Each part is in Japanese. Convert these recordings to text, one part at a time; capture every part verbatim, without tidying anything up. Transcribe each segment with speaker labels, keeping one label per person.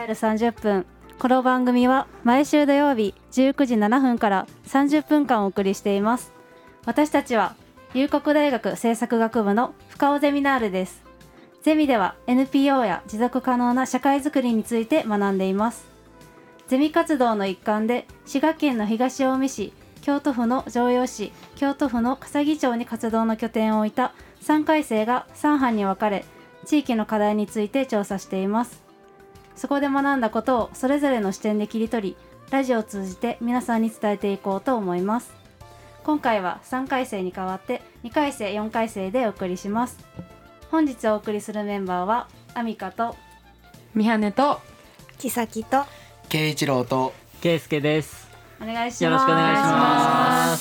Speaker 1: えるさんじゅっぷん。この番組は毎週土曜日じゅうくじななふんからさんじゅっぷんかんお送りしています。私たちは龍谷大学政策学部の深尾ゼミナールです。ゼミでは エヌピーオー や持続可能な社会づくりについて学んでいます。ゼミ活動の一環で滋賀県の東近江市、京都府の城陽市、京都府の笠置町に活動の拠点を置いたさんかい生がさん班に分かれ、地域の課題について調査しています。そこで学んだことをそれぞれの視点で切り取り、ラジオを通じて皆さんに伝えていこうと思います。今回はさんかい生に代わってにかい生、よんかい生でお送りします。本日お送りするメンバーはアミカと
Speaker 2: ミハネと
Speaker 3: キサキと
Speaker 4: 圭一郎と
Speaker 5: 圭介です。
Speaker 1: お願いします。
Speaker 5: よろしくお願いします。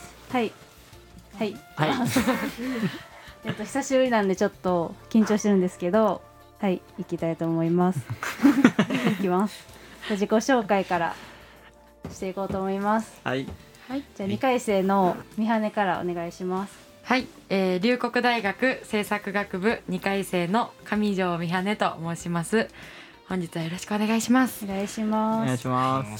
Speaker 1: はいはい
Speaker 5: はい
Speaker 1: えっと久しぶりなんでちょっと緊張してるんですけど、はい行きたいと思いますいきます。自己紹介からしていこうと思います。
Speaker 5: はい、
Speaker 1: はい、じゃあにかい生のミハネからお願いします。
Speaker 2: はい、えー、龍谷大学政策学部にかい生の上條美羽と申します。本日はよろしくお願いします。
Speaker 1: お願いします。
Speaker 5: お願いします。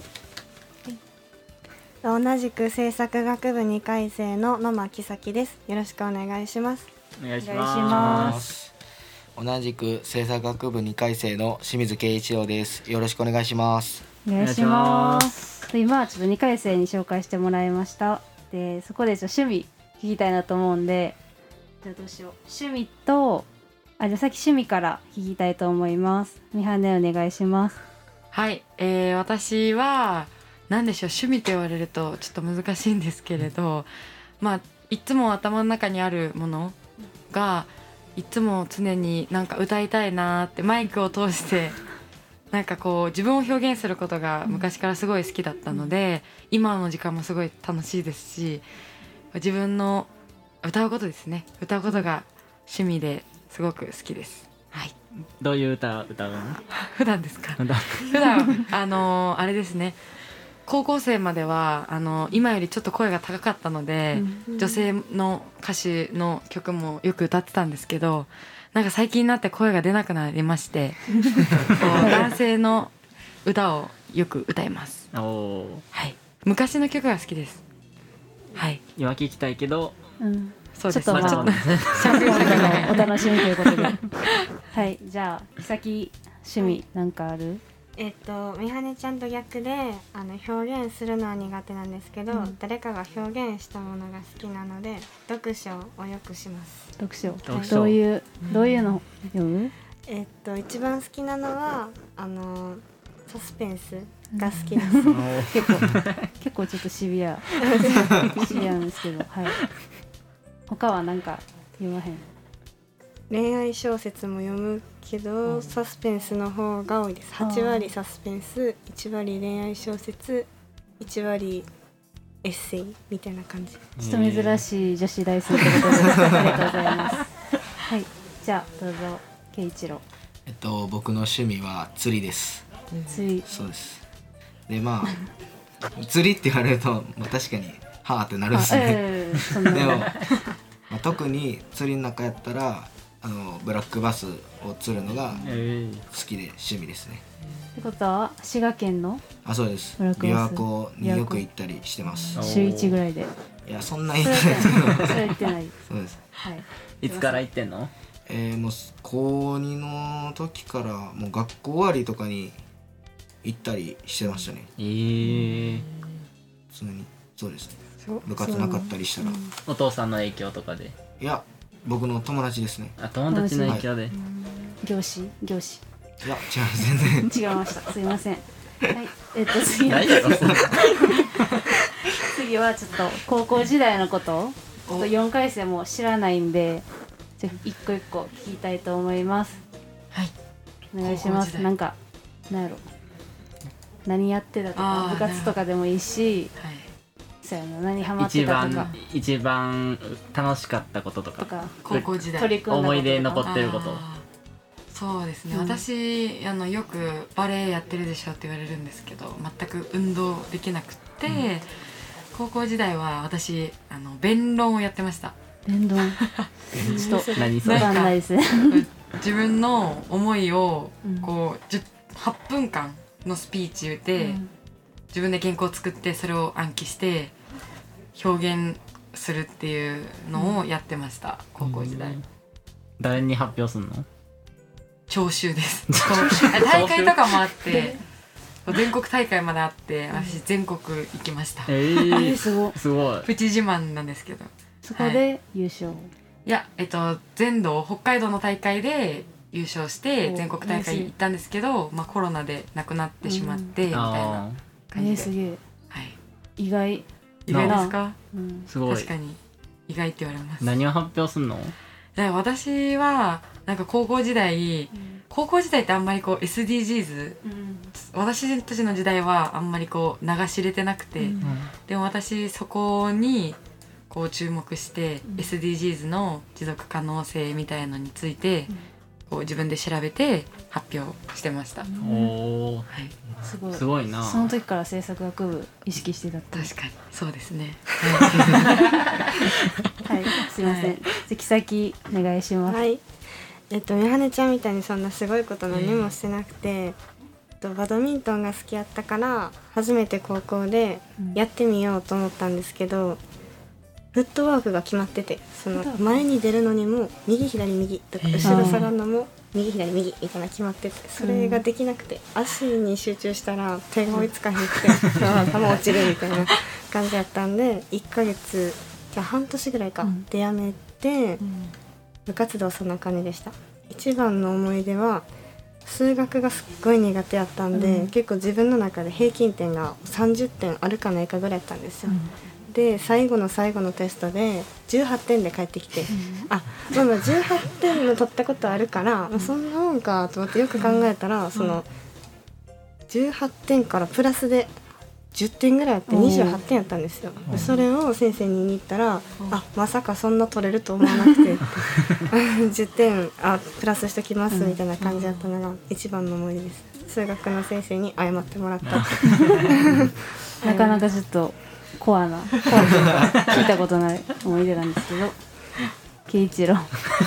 Speaker 3: 同じく政策学部にかい生の野間キサキです。よろしくお願いします。
Speaker 5: お願いし
Speaker 1: お願いし
Speaker 5: ま。
Speaker 1: ますす。
Speaker 4: 同じく政策学部にかい生の清水圭一郎です。よろしくお願いします。
Speaker 1: お願いします。で今はちょっとにかい生に紹介してもらいました。でそこでちょっと趣味聞きたいなと思うんで、じゃあどうしよう。趣味とあじゃあ先趣味から聞きたいと思います。ミハネお願いします。
Speaker 2: はい、えー、私は何でしょう、趣味と言われるとちょっと難しいんですけれど、まあいつも頭の中にあるものがいつも常になんか歌いたいなってマイクを通してなんかこう自分を表現することが昔からすごい好きだったので、今の時間もすごい楽しいですし、自分の歌うことですね歌うことが趣味ですごく好きです。はい。
Speaker 5: どういう歌歌うの？
Speaker 2: 普段ですか？
Speaker 5: 普段
Speaker 2: 普段あのー、あれですね。高校生まではあの今よりちょっと声が高かったので、
Speaker 1: うん、
Speaker 2: 女性の歌手の曲もよく歌ってたんですけど、なんか最近になって声が出なくなりましてこう男性の歌をよく歌います。
Speaker 5: おー、
Speaker 2: はい、昔の曲が好きです。はい、
Speaker 5: 今聞きたいけど、
Speaker 1: うん、
Speaker 2: そうです。
Speaker 1: ちょっとまあ
Speaker 5: まだ
Speaker 1: 今度のお楽しみということではいじゃあ先趣味なんかある？
Speaker 3: えっとミハネちゃんと逆であの表現するのは苦手なんですけど、うん、誰かが表現したものが好きなので読書をよくします。
Speaker 1: 読書、
Speaker 3: はい、
Speaker 1: どういうどういうの読む？
Speaker 3: えっと一番好きなのはあのサスペンスが好きです、
Speaker 1: うん、結構結構ちょっとシビアシビアなんですけど、はい。他はなんか読まへん？
Speaker 3: 恋愛小説も読むけど、うん、サスペンスの方が多いです。はちわりサスペンス、いちわり恋愛小説、いちわりエッセイみたいな感じ。
Speaker 1: ちょっと珍しい女子大生ということでありがとうございますはい、じゃあどうぞ圭一郎。
Speaker 4: えっと僕の趣味は釣りです。
Speaker 1: 釣り。
Speaker 4: そうです。でまあ釣りって言われると、まあ、確かにはーってなるんですね、えー、でも、まあ、特に釣りの中やったらあのブラックバスを釣るのが好きで趣味ですね。
Speaker 1: ってことは滋賀県の？
Speaker 4: あ、そうです。琵琶湖によく行ったりしてます。
Speaker 1: 週いちぐらいで？
Speaker 4: いやそんなに行ってないですけど。
Speaker 1: それ行ってない。
Speaker 4: そうです。
Speaker 1: はい。
Speaker 5: いつから行ってんの？
Speaker 4: えー、もうこうにの時からもう学校終わりとかに行ったりしてましたね。
Speaker 5: えー、
Speaker 4: 普通にそうですね。部活なかったりしたら、うん、
Speaker 5: お父さんの影響とかで？
Speaker 4: いや僕の友達ですね。
Speaker 5: あ、友達の影響で、はい、
Speaker 1: 教師教師
Speaker 4: いや違う全然
Speaker 1: 違いました。すいません。はいえっと次は次はちょっと高校時代のことをちょっとよんかい生も知らないんでちょっと一個一個聞きたいと思います。
Speaker 2: はい
Speaker 1: お願いします。なんか何やろ何やってたとか部活とかでもいいし、はい、そうやな何ハマってたとか
Speaker 5: 一番、一番楽しかったこととか、とか
Speaker 2: 高校時代
Speaker 1: 取り組んだこととか
Speaker 5: 思い出残ってること。
Speaker 2: そうですね、
Speaker 1: うん、
Speaker 2: 私あのよくバレエやってるでしょって言われるんですけど全く運動できなくって、うん、高校時代は私あの弁論をやってました。
Speaker 1: 弁論ちょっと
Speaker 5: 何それ
Speaker 1: わかんないですね
Speaker 2: 自分の思いをこう、うん、 はっぷんかんのスピーチで、うん、自分で原稿を作ってそれを暗記して表現するっていうのをやってました、うん、高校時代。
Speaker 5: 誰に発表するの？
Speaker 2: 聴衆です大会とかもあって全国大会まであって私全国行きました。
Speaker 5: えー、すごい
Speaker 2: すごいプチ自慢なんですけど、
Speaker 1: そこで優勝、はい、
Speaker 2: いやえっと全道北海道の大会で優勝して全国大会行ったんですけど、まあ、コロナで亡くなってしまってみたいな感じで、
Speaker 1: えー、すげえ、
Speaker 2: はい、
Speaker 1: 意外
Speaker 2: 意外ですか？
Speaker 5: うん、すごい
Speaker 2: 確かに意外って言われます。
Speaker 5: 何を発表するの？
Speaker 2: 私はなんか高校時代、うん、高校時代ってあんまりこう エスディージーズ、うん、私たちの時代はあんまりこう流し入れてなくて、うん、でも私そこにこう注目して、うん、エスディージーズ の持続可能性みたいなのについて、うん、こう自分で調べて発表してました。うん、
Speaker 5: おー、はい、
Speaker 1: すごい、
Speaker 5: すごいな。
Speaker 1: その時から制作学部意識してたって。
Speaker 2: 確かにそうですね
Speaker 1: はい、すいません、はい、次先お願いします。
Speaker 3: はい、えっとみはねちゃんみたいにそんなすごいこと何もしてなくて、えっと、バドミントンが好きやったから初めて高校でやってみようと思ったんですけど、うん、フットワークが決まってて、その前に出るのにも右左右とか後ろ下がるのも右左右みたいな決まってて、それができなくて足に集中したら手が追いつかへんくて球落ちるみたいな感じだったんで、いっかげつじゃあ半年ぐらいかでやめて、うん、部活動そんな感じでした。一番の思い出は数学がすっごい苦手やったんで、うん、結構自分の中で平均点がさんじゅってんあるかないかぐらいやったんですよ、うん、で最後の最後のテストでじゅうはってんで帰ってきて、うん、あ、まあまあじゅうはってんも取ったことあるから、うん、そんなもんかと思ってよく考えたら、うん、そのじゅうはってんからプラスでじゅってんぐらいあってにじゅうはってんやったんですよ。それを先生に言いに行ったら、あ、まさかそんな取れると思わなくてじゅってんあプラスしときますみたいな感じだったのが一番の思い出です。数学の先生に謝ってもらった
Speaker 1: なかなかちょっとコアなコアな聞いたことない思い出なんですけど圭一郎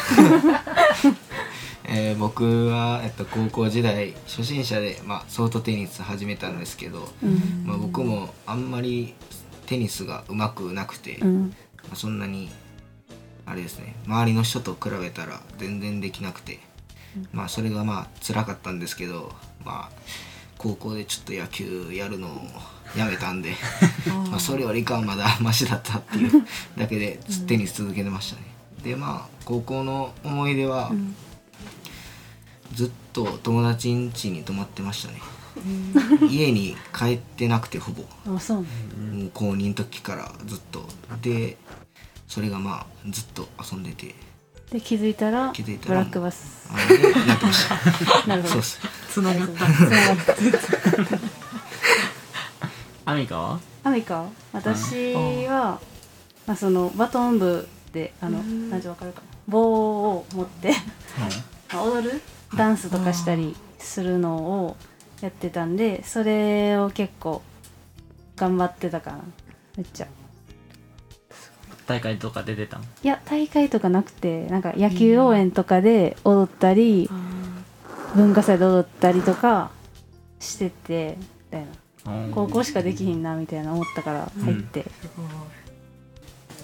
Speaker 4: えー、僕は、えっと、高校時代初心者で、まあ、ソフトテニス始めたんですけど、うんまあ、僕もあんまりテニスが上手くなくて、うんまあ、そんなにあれですね、周りの人と比べたら全然できなくて、うんまあ、それがまあ辛かったんですけど、まあ、高校でちょっと野球やるのをやめたんでまあそれよりかはまだマシだったっていうだけでテニス続けてましたね。でまあ高校の思い出は、うんずっと友達ん家に泊まってましたね家に帰ってなくてほぼ
Speaker 1: あそう、
Speaker 4: もう高にの時からずっとでそれがまあずっと遊んでて
Speaker 1: で気づいたら
Speaker 4: 気づいた
Speaker 1: らブラックバス
Speaker 4: あれでやってました
Speaker 1: なるほど
Speaker 4: そうです
Speaker 2: つながった
Speaker 5: アミカは
Speaker 1: アミカ私は、まあ、そのバトン部であの何時わかるかな棒を持って、うん、踊るダンスとかしたりするのをやってたんで、それを結構頑張ってたかな。めっちゃ
Speaker 5: 大会とか出てたん？
Speaker 1: いや大会とかなくて、なんか野球応援とかで踊ったり、うん、文化祭で踊ったりとかしててみたいな、高校しかできひんなみたいな思ったから入って、うん、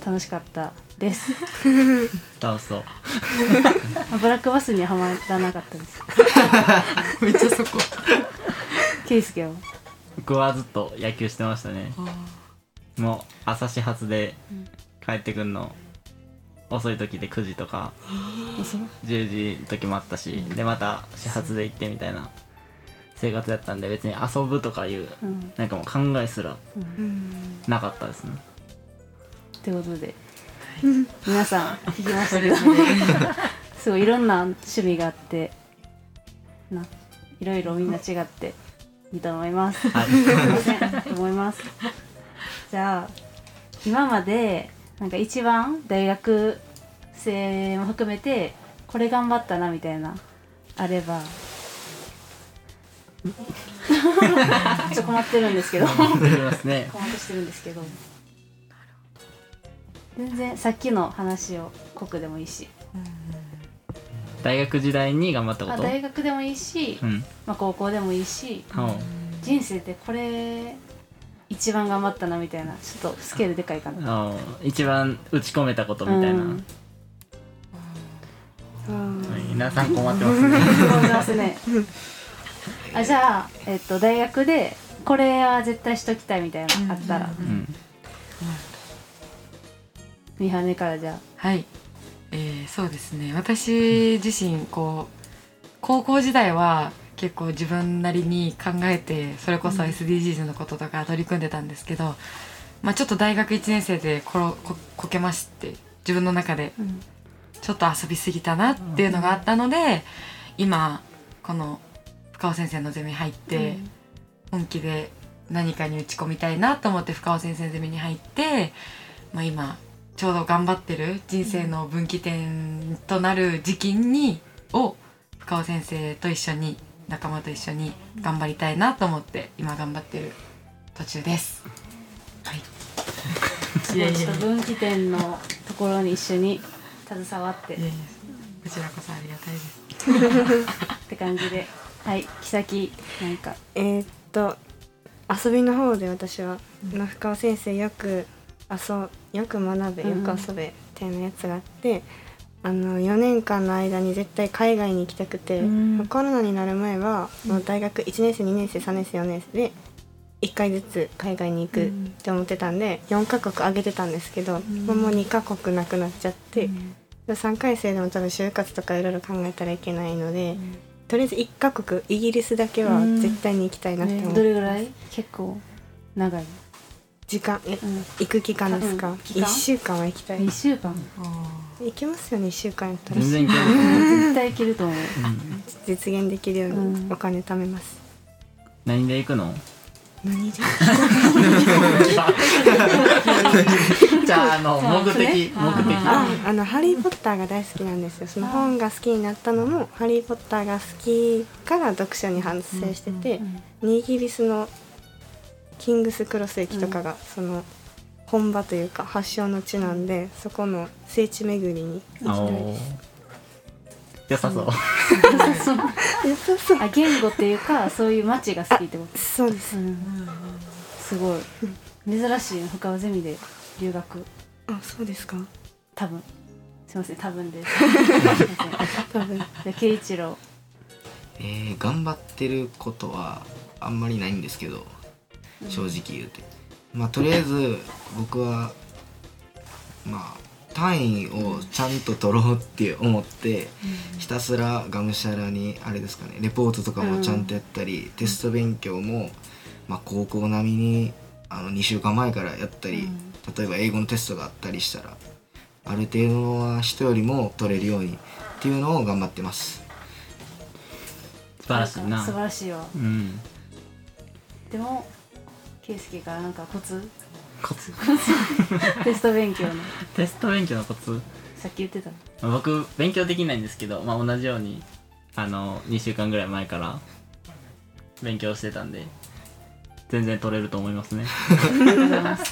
Speaker 1: 楽しかったです
Speaker 5: 楽しそう
Speaker 1: ブラックバスにはまらなかったです
Speaker 2: めっちゃそこ
Speaker 1: ケイスケは
Speaker 5: 僕はずっと野球してましたね。もう朝始発で帰ってくんの遅い時でくじとかじゅうじの時もあったし、でまた始発で行ってみたいな生活だったんで、別に遊ぶとかいう、うん、なんかもう考えすらなかったですね、
Speaker 1: うん、ってことで皆さん聞きましたけどすごいいろんな趣味があってないろいろみんな違っていいと思います、はい、すいませんと思います。じゃあ今までなんか一番大学生も含めてこれ頑張ったなみたいなあればちょっと困ってるんですけど困ってしてるんですけど全然さっきの話を濃くでもいいし、
Speaker 5: 大学時代に頑張ったこ
Speaker 1: あ
Speaker 5: と。
Speaker 1: 大学でもいいし、
Speaker 5: うん
Speaker 1: まあ、高校でもいいし、
Speaker 5: おう
Speaker 1: 人生でこれ一番頑張ったなみたいな、ちょっとスケールでかいかな。
Speaker 5: おう一番打ち込めたことみたいな、
Speaker 1: うん
Speaker 5: 皆さん困ってますね
Speaker 1: 思いますね。あじゃあ、えっと、大学でこれは絶対しときたいみたいなのあったら、
Speaker 5: うん
Speaker 1: みはねからじゃあ。
Speaker 2: はい、えー、そうですね、私自身こう高校時代は結構自分なりに考えて、それこそ エスディージーズ のこととか取り組んでたんですけど、まあ、ちょっと大学いちねん生でころここけまして、自分の中で
Speaker 1: うん
Speaker 2: ちょっと遊びすぎたなっていうのがあったので、今この深尾先生のゼミ入って本気で何かに打ち込みたいなと思って深尾先生のゼミに入って、まあ、今ちょうど頑張ってる人生の分岐点となる時期にを深尾先生と一緒に仲間と一緒に頑張りたいなと思って今頑張ってる途中です。はい。
Speaker 1: すごいちょっと分岐点のところに一緒に携わって
Speaker 2: いやいや、こちらこそありがたいです。
Speaker 1: って感じで、はい、木崎なんか。
Speaker 3: えーっと遊びの方で私は、まあ、深尾先生よく遊よく学べよく遊べっていうやつがあって、あのよねんかんの間に絶対海外に行きたくて、
Speaker 1: うん
Speaker 3: コロナになる前は、もう大学いちねん生にねん生さんねん生よねん生でいっかいずつ海外に行くって思ってたんで、よんかこく挙げてたんですけど、もうもうにかこくなくなっちゃって、さんかい生でも多分就活とかいろいろ考えたらいけないので、とりあえずいっかこくイギリスだけは絶対に行きたいなって思
Speaker 1: ね
Speaker 3: って、
Speaker 1: どれぐらい？結構長い。
Speaker 3: 時間え、
Speaker 1: うん
Speaker 3: 行く期間ですか、
Speaker 1: うん期間
Speaker 3: いっしゅうかんは行きたい。
Speaker 1: にしゅうかん。
Speaker 3: 行けますよね、いっしゅうかんやったら
Speaker 5: 全然いける、
Speaker 1: 絶対いけると思う。
Speaker 3: 実現できるよう
Speaker 1: うん
Speaker 3: にお金貯めます、
Speaker 5: 何で行くの？
Speaker 3: 何で
Speaker 5: じゃああの目的
Speaker 1: あ
Speaker 5: 目的
Speaker 3: ああのハリー・ポッターが大好きなんですよ。その本が好きになったのもハリー・ポッターが好きから読書に反省してて、イギリスのキングスクロス駅とかがその本場というか発祥の地なんで、そこの聖地巡りに行きたい
Speaker 5: おー
Speaker 3: です。
Speaker 5: 良さそう、
Speaker 3: 良さそう。
Speaker 1: あ、言語っていうかそういう街が好きってこと。
Speaker 3: そうです。
Speaker 1: うん、すごい珍しいの、深尾ゼミで留学。
Speaker 3: あ、そうですか。
Speaker 1: 多分すいません、多分ですすいません。
Speaker 3: 多分。
Speaker 1: じゃあ圭一郎。
Speaker 4: えー、頑張ってることはあんまりないんですけど、正直言うて、まあとりあえず僕はまあ単位をちゃんと取ろうって思って、ひたすらがむしゃらにあれですかね、レポートとかもちゃんとやったり、テスト勉強もまあ高校並みにあのにしゅうかんまえからやったり、例えば英語のテストがあったりしたらある程度は人よりも取れるようにっていうのを頑張ってます。
Speaker 5: 素晴らしいな。
Speaker 1: 素晴らしいわ。
Speaker 5: うん
Speaker 1: でも圭介からなんかコツ
Speaker 5: コツ
Speaker 1: テスト勉強の
Speaker 5: テスト勉強のコツ、
Speaker 1: さっき言ってたの。
Speaker 5: まあ僕勉強できないんですけど、まあ、同じようにあのにしゅうかんぐらい前から勉強してたんで全然取れると思いますね
Speaker 1: ありがとうございます。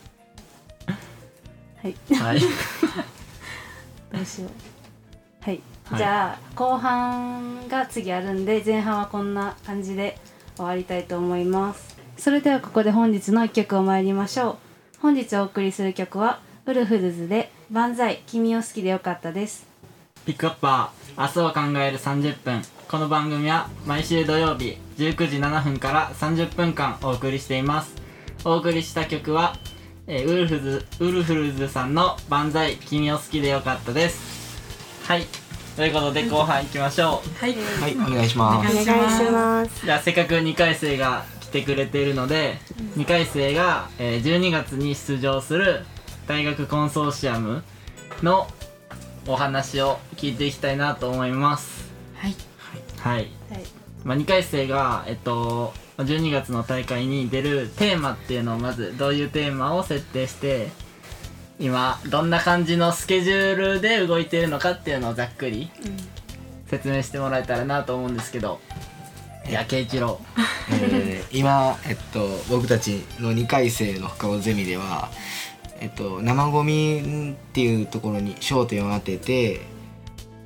Speaker 1: はい
Speaker 5: はい
Speaker 1: どうしよう。はい、
Speaker 5: はい
Speaker 1: じゃあ後半が次あるんで、前半はこんな感じで終わりたいと思います。それではここで本日のいっきょくを参りましょう。本日お送りする曲はウルフルズで万歳君を好きでよかったです。
Speaker 5: ピックアッパー、明日を考えるさんじゅっぷん。この番組は毎週土曜日じゅうくじななふんからさんじゅっぷんかんお送りしています。お送りした曲は、えー、ウルフズウルフルズさんの万歳君を好きでよかったです。はい、ということで後半いきましょう。
Speaker 2: はい、
Speaker 4: はい、お願いします。
Speaker 3: お願いします。
Speaker 5: じゃあせっかくにかい生が来てくれているので、にかい生が、えー、じゅうにがつに出場する大学コンソーシアムのお話を聞いていきたいなと思います。
Speaker 2: はい、
Speaker 5: はい、
Speaker 1: はい、
Speaker 5: まあ、にかい生が、えっと、じゅうにがつの大会に出るテーマっていうのをまずどういうテーマを設定して今どんな感じのスケジュールで動いているのかっていうのをざっくり説明してもらえたらなと思うんですけど、いや圭一郎
Speaker 4: えー今、えっと、僕たちのにかい生の深尾ゼミでは、えっと、生ゴミっていうところに焦点を当てて、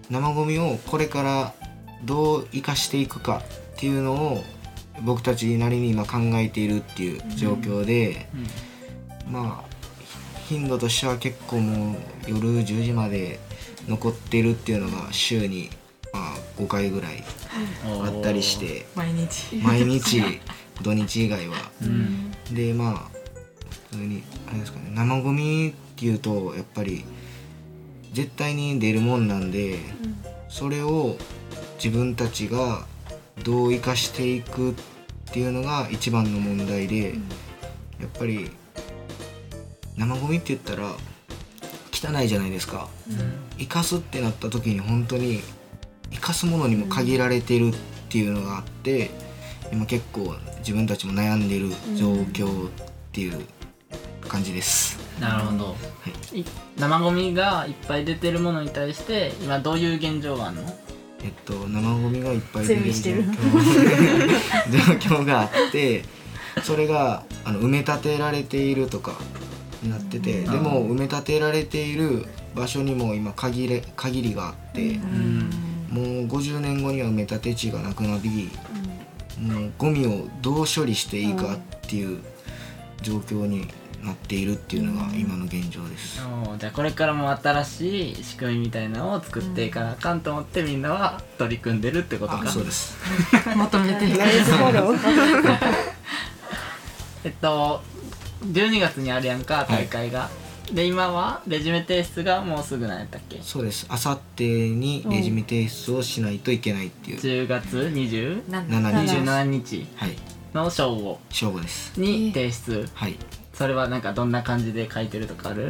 Speaker 4: 生ゴミをこれからどう生かしていくかっていうのを僕たちなりに今考えているっていう状況で、うん、まあ頻度としては結構もう夜じゅうじまで残ってるっていうのが週にまあごかいぐらいあったりして、
Speaker 2: 毎日
Speaker 4: 毎日土日以外は、
Speaker 5: うん、
Speaker 4: でまあ普通にあれですかね、生ゴミっていうとやっぱり絶対に出るもんなんで、うん、それを自分たちがどう生かしていくっていうのが一番の問題で、うん、やっぱり生ゴミって言ったら汚いじゃないですか、うん、生かすってなった時に本当に生かすものにも限られてるっていうのがあって、うん、今結構自分たちも悩んでる状況っていう感じです、
Speaker 5: うん、なるほど、はい、生ゴミがいっぱい出てるものに対して今どういう現状があるの？
Speaker 4: えっと生ゴミがいっぱい出てる状況状況があってそれがあの埋め立てられているとかになってて、でも埋め立てられている場所にも今限れ限りがあって、うん、もうごじゅうねんごには埋め立て地がなくなり、うん、もうゴミをどう処理していいかっていう状況になっているっていうのが今の現状です、
Speaker 5: うん、じゃあこれからも新しい仕組みみたいなのを作っていかなあかんと思ってみんなは取り組んでるってことか。
Speaker 4: あ、そうです
Speaker 2: 求めていく
Speaker 5: えっとじゅうにがつにあるやんか大会が、はい、で今はレジュメ提出がもうすぐなんやったっけ？
Speaker 4: そうです。あさってにレジュメ提出をしないといけないっていう、
Speaker 5: じゅうがつにじゅうしちにちの正午
Speaker 4: 正午です
Speaker 5: に提出、
Speaker 4: はい。
Speaker 5: それはなんかどんな感じで書いてるとかある？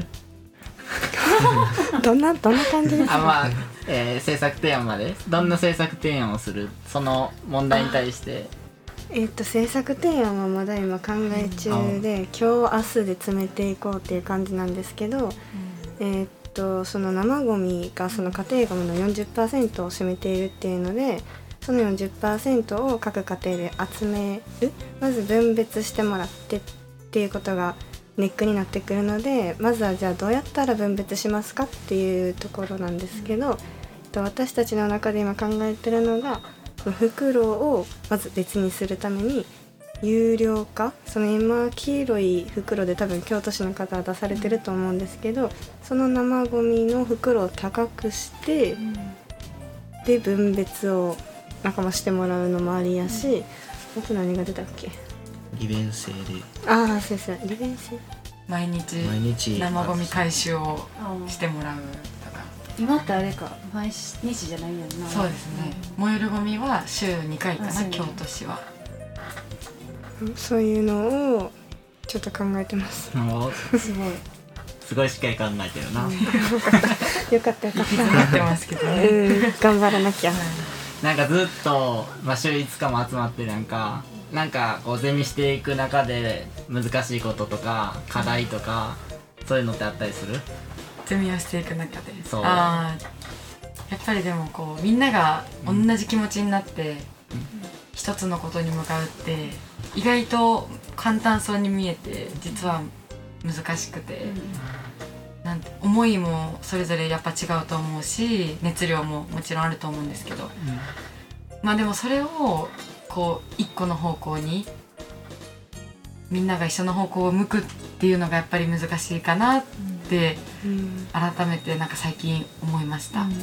Speaker 3: どんなどんな感じですか？
Speaker 5: あ、まあ、えー、制作提案までどんな制作提案をする、その問題に対して
Speaker 3: えっと制作提案はまだ今考え中で、うん、今日明日で詰めていこうっていう感じなんですけど、うん、えっとその生ゴミがその家庭ゴミの よんじゅっパーセント を占めているっていうので、その よんじゅっパーセント を各家庭で集める、まず分別してもらってっていうことがネックになってくるので、まずはじゃあどうやったら分別しますかっていうところなんですけど、うん、私たちの中で今考えてるのが、袋をまず別にするために有料化、その今黄色い袋で多分京都市の方は出されてると思うんですけど、その生ゴミの袋を高くして、うん、で分別を仲間してもらうのもありやし、僕何が出たっけ？
Speaker 4: 利便性で、
Speaker 3: ああそうそう利便性、
Speaker 2: 毎日
Speaker 4: 毎日
Speaker 2: 生ゴミ回収をしてもらうとか。
Speaker 1: 今ってあれか毎日じゃないやんな。
Speaker 2: そうですね、うん、燃えるゴミは週にかいかな、京都市は。
Speaker 3: そういうのをちょっと考えてます。
Speaker 5: すごいすごいしっかり考えてるな、うん、よ
Speaker 3: かったよかったよかった
Speaker 2: なってますけどね、
Speaker 3: うん、頑張らなきゃ。
Speaker 5: なんかずっと、まあ、週いつかも集まってるやんか。なんかこうゼミしていく中で難しいこととか課題とかそういうのってあったりする？
Speaker 2: ゼミをしていく中で、
Speaker 5: そう、
Speaker 2: あやっぱりでもこうみんなが同じ気持ちになって、うん、一つのことに向かうって意外と簡単そうに見えて実は難しくて、うん、なんて思いもそれぞれやっぱ違うと思うし、熱量ももちろんあると思うんですけど、うん、まあでもそれをこう一個の方向にみんなが一緒の方向を向くっていうのがやっぱり難しいかなって改めてなんか最近思いました、うんうん、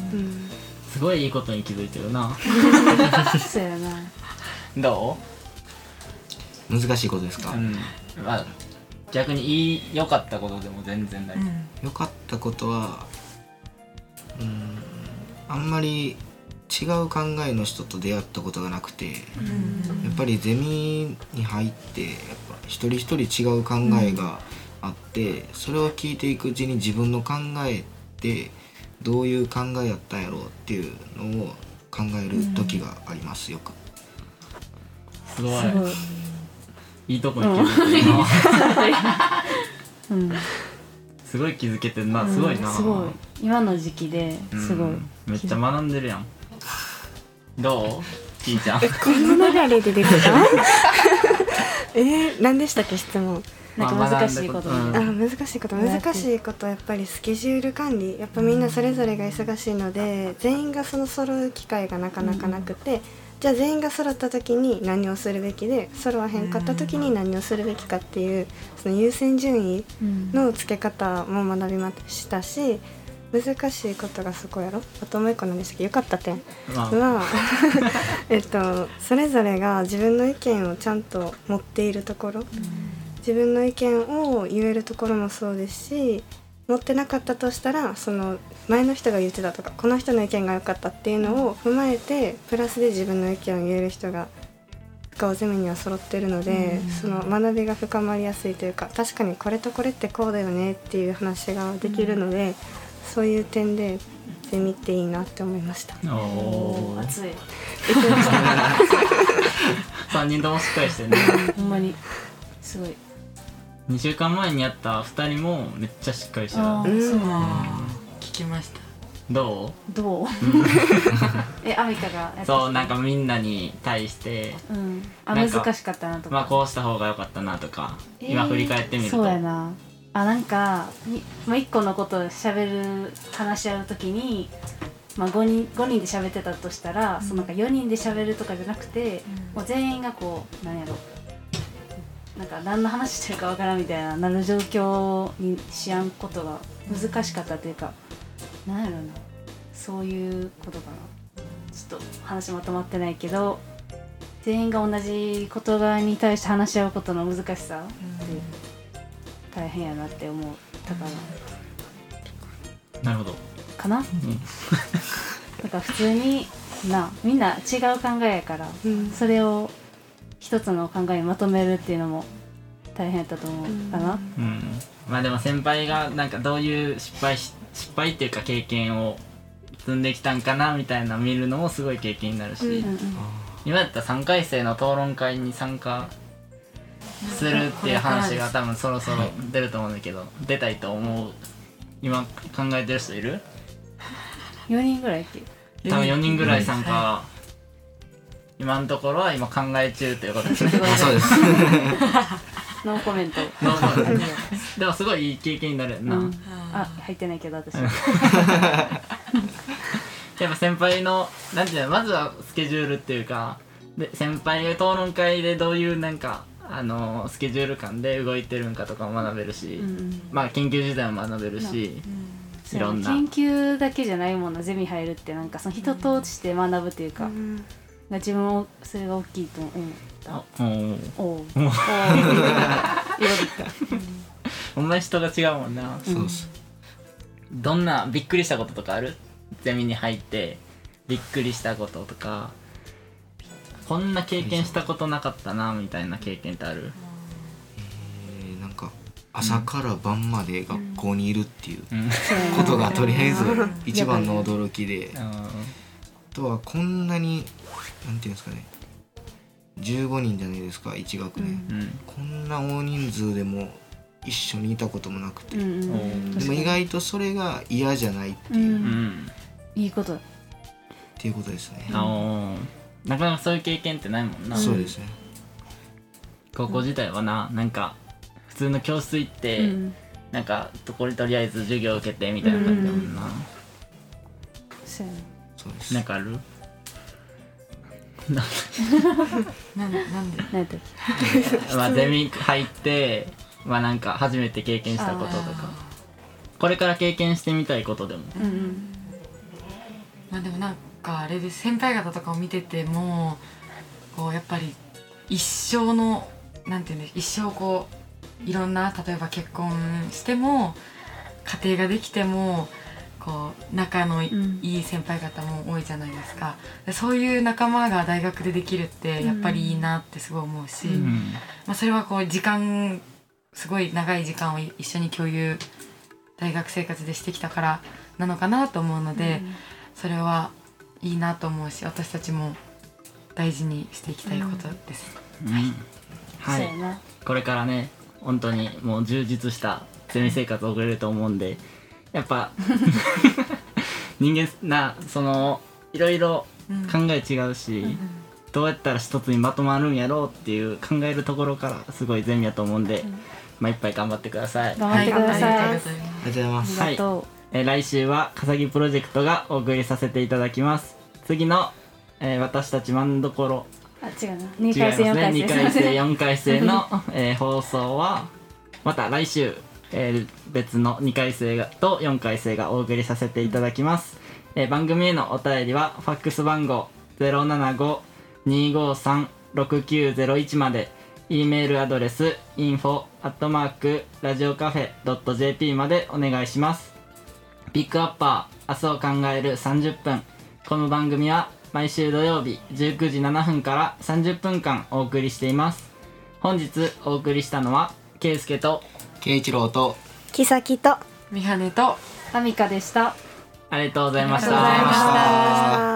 Speaker 5: すごいいいことに気づいてるな
Speaker 1: そうやな。
Speaker 5: ど
Speaker 4: う？難しいことですか？
Speaker 5: うん、まあ、逆にいい良かったことでも全然ない。
Speaker 4: 良、うん、かったことはうーんあんまり違う考えの人と出会ったことがなくて、やっぱりゼミに入ってやっぱ一人一人違う考えがあって、それを聞いていくうちに自分の考えってどういう考えやったんやろうっていうのを考える時があります。よく。
Speaker 5: すごい。すごいいいとこに気づいてるな、うん、すごい気づけてるな、すごいな、
Speaker 1: うん、すごい今の時期ですごい、うん、
Speaker 5: めっちゃ学んでるやん。どう？きーちゃん。
Speaker 3: この流れでですか？ えー、何でしたっけ質問。
Speaker 1: なんか難しいこと、
Speaker 5: まあ
Speaker 3: あ難しいこと難しいことやっぱりスケジュール管理やっぱみんなそれぞれが忙しいので全員がその揃う機会がなかなかなくて、うん、じゃあ全員が揃った時に何をするべきで揃わへんかった時に何をするべきかっていうその優先順位の付け方も学びましたし、難しいことがそこやろ。あともう一個なんでしたっけ、よかった点はえっとそれぞれが自分の意見をちゃんと持っているところ、自分の意見を言えるところもそうですし、持ってなかったとしたらその前の人が言ってたとかこの人の意見が良かったっていうのを踏まえてプラスで自分の意見を言える人が深尾ゼミには揃ってるので、うん、その学びが深まりやすいというか、確かにこれとこれってこうだよねっていう話ができるので、うん、そういう点でゼミっていいなって思いました。
Speaker 1: おー熱い
Speaker 5: さんにんともしっかりしてるね
Speaker 1: ほんまにすごい。
Speaker 5: にしゅうかんまえにやったふたりもめっちゃしっかりしてる。
Speaker 1: あーそう
Speaker 2: 聞きました。
Speaker 5: どう
Speaker 1: どうえアミカがやった
Speaker 5: そうなんかみんなに対して、
Speaker 1: うん、あ難しかったなとか、
Speaker 5: まあこうした方が良かったなとか、えー、今振り返ってみると
Speaker 1: そうやなあ、なんかまあ、いっこのことをしゃべる話し合うときに、まあ、ごにん, ごにんで喋ってたとしたら、うん、そのなんかよにんで喋るとかじゃなくて、うん、もう全員がこう何やろなんか何の話してるかわからんみたいななる状況にしやんことが難しかったというか、なんやろなそういうことかな。ちょっと話まとまってないけど全員が同じ言葉に対して話し合うことの難しさって大変やなって思ったから、
Speaker 5: なるほど
Speaker 1: かな、うん、なんか普通になみんな違う考えやから、うん、それを一つの考えにまとめるっていうのも大変やったと思うかな、
Speaker 5: うんうん、まあでも先輩がなんかどういう失敗し失敗っていうか経験を積んできたんかなみたいな見るのもすごい経験になるし、うんうんうん、今だったらさんかい生の討論会に参加するっていう話が多分そろそろ出ると思うんだけど、出たいと思う今考えてる人いる？
Speaker 1: よにんぐらいって
Speaker 5: 多分よにんぐらい参加、はい、今のところは今考え中ということですね
Speaker 4: そうです
Speaker 1: ノーコメント
Speaker 5: ノーコメントでもすごいいい経験になるな、うん、
Speaker 1: あ入ってないけど私
Speaker 5: やっぱ先輩のなんていうのまずはスケジュールっていうかで先輩が討論会でどういうなんかあのスケジュール感で動いてるんかとかも学べるし、うんうん、まあ研究自体も学べるし、うん、いろんな
Speaker 1: 研究だけじゃないものゼミ入るってなんかその人として学ぶっていうか、うん、自分もそれが大きいと思った。おおおお色
Speaker 5: お前人が違うもんな。
Speaker 4: そうっす。
Speaker 5: どんなびっくりしたこととかある？ゼミに入ってびっくりしたこととかこんな経験したことなかったなみたいな経験ってある？
Speaker 4: えー、なんか朝から晩まで学校にいるっていうことがとりあえず一番の驚きで、あとはこんなになんていうんですかねじゅうごにんじゃないですかいち学年、うん、こんな大人数でも一緒にいたこともなくて、うんうん、でも意外とそれが嫌じゃないっていう、うん、
Speaker 1: いいこと
Speaker 4: っていうことですね。
Speaker 5: あなかなかそういう経験ってないもんな。
Speaker 4: そうですね。
Speaker 5: 高校時代はな、なんか普通の教室行って、うん、なんかこれとりあえず授業受けてみたいな感じだもんな。
Speaker 1: そうやね。
Speaker 4: そうです。
Speaker 5: なんかある？
Speaker 2: なんなんで
Speaker 1: なんで
Speaker 5: まあゼミ入ってまあなんか初めて経験したこととかこれから経験してみたいことでも、うんうん、
Speaker 2: まあでもなんかあれで先輩方とかを見ててもこうやっぱり一生のなんていうんです一生こういろんな例えば結婚しても家庭ができてもこう仲のいい先輩方も多いじゃないですか、うん、でそういう仲間が大学でできるってやっぱりいいなってすごい思うし、うんまあ、それはこう時間すごい長い時間を一緒に共有大学生活でしてきたからなのかなと思うので、うん、それはいいなと思うし私たちも大事にしていきたいことです、
Speaker 5: うんはい、はい、これからね本当にもう充実したゼミ生活を送れると思うんでやっぱ人間なそのいろいろ考え違うし、うん、 どうやったら一つにまとまるんやろうっていう考えるところからすごいゼミやと思うんで、うん、まあいっぱい頑張ってください。
Speaker 1: 頑張ってください。
Speaker 2: はい、ありがとうございます。
Speaker 4: ありがとうございます。
Speaker 1: ありがとう。
Speaker 5: はい、えー、来週は笠木プロジェクトがお送りさせていただきます。次の、えー、私たちまんどころ
Speaker 1: あ違うなにかい生よんかい生
Speaker 5: にかい生よんかい生の、えー、放送はまた来週、えー、別のにかい生がとよんかい生がお送りさせていただきます。えー、番組へのお便りはファックス番号 ゼロななご にーごーさん ろくきゅうゼロいち まで、 E メールアドレス インフォ アットマーク ラジオカフェ ドット ジェーピー までお願いします。ピックアッパー明日を考えるさんじゅっぷん。この番組は毎週土曜日じゅうくじななふんからさんじゅっぷんかんお送りしています。本日お送りしたのはケイスケと
Speaker 4: 圭一郎と
Speaker 3: 木崎と
Speaker 2: みはねと
Speaker 1: アミカでした。
Speaker 5: ありがとうございまし
Speaker 1: ありがとうございました。
Speaker 5: た。